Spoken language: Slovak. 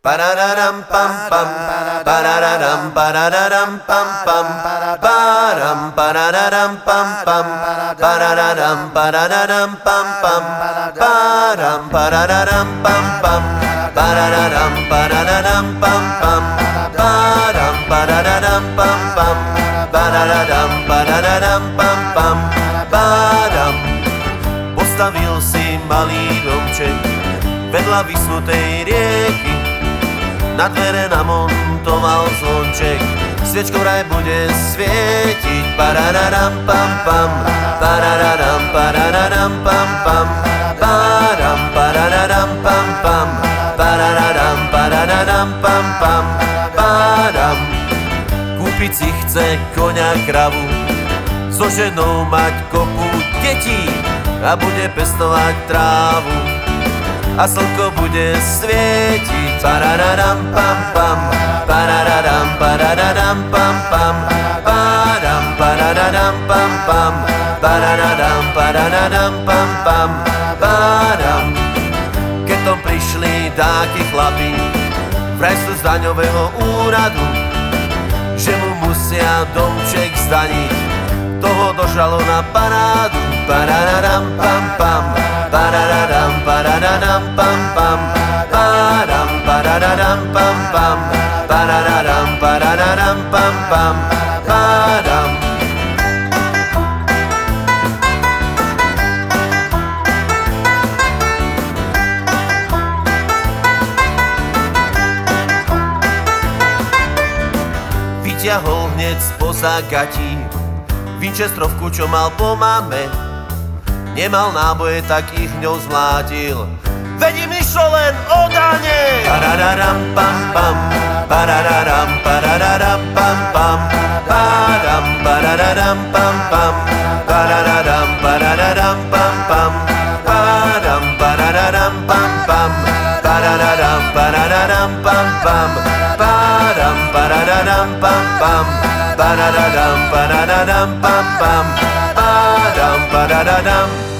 Parararam pam pam, parararam parararam pam pam, param parararam pam pam, parararam parararam pam pam, param parararam pam pam, parararam parararam pam pam, param parararam pam pam, parararam parararam pam pam, param. Postavil si malý domček vedľa vysnutej rieky, na dvere namontoval zvonček, sviečkou vraj bude svietiť. Parararam pam pam, parararam parararam pam pam, param parararam pam pam, parararam parararam pam pam, param. Kúpiť si chce koňa, kravu, so ženou mať kopu detí a bude pestovať trávu a slnko bude svietiť. Parararam pam pam, parararam parararam pam pam, param parararam pam pam, parararam parararam pam pam, param. Keď tom prišli dáky chlapi, vraj sú z daňového úradu, že mu musia domček zdaniť, toho došalo na parádu. Parararam pam pam, parararam parararam pam pam, param parararam pam pam, parararam parararam pam pam, param. Vyťahol hneď spoza gatí Winchesterovku, čo mal po mame. Nemal náboje, tak ich ňou zmlátil, veď im išlo len o dane. Parararam pam pam, parararam parararam pam pam, param parararam pam pam, parararam parararam pam pam, param parararam pam pam, parararam parararam pam pam, param parararam pam pam, parararam parararam pam pam, param parararam.